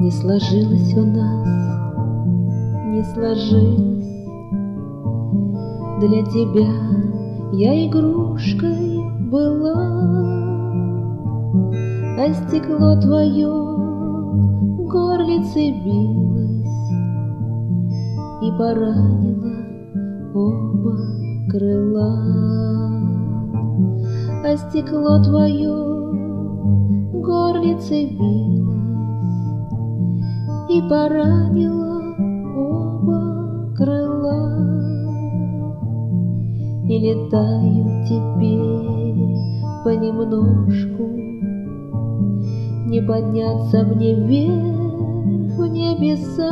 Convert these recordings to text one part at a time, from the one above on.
Не сложилось у нас, не сложилось. Для тебя я игрушкой была, а стекло твое горлицей билось и поранило оба крыла. А стекло твое горлицей билось и поранило оба крыла. И летаю теперь понемножку, не подняться мне вверх в небеса,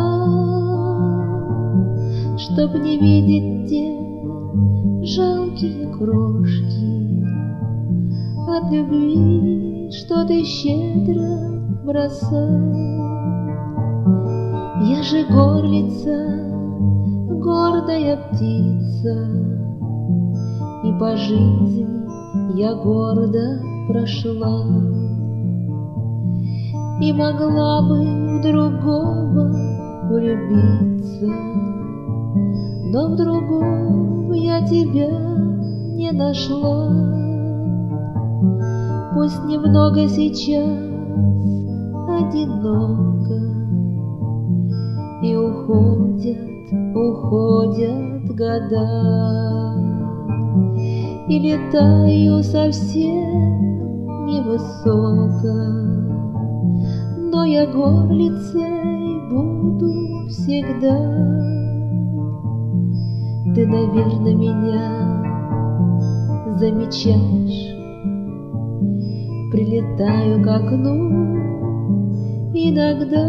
чтоб не видеть те жалкие крошки от любви, что ты щедро бросал. Я же горлица, гордая птица, и по жизни я гордо прошла, и могла бы в другого влюбиться, но в другом я тебя не нашла. Пусть немного сейчас одиноко, и уходят года, и летаю совсем невысоко, но я горлицей буду всегда. Ты, наверное, меня замечаешь, прилетаю к окну иногда.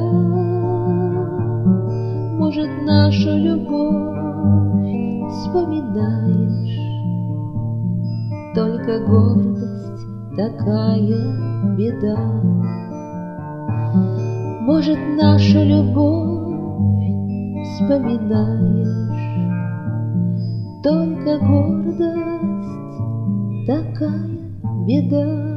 Может, нашу любовь вспоминаешь, только гордость такая беда. Может, нашу любовь вспоминаешь, только гордость такая беда.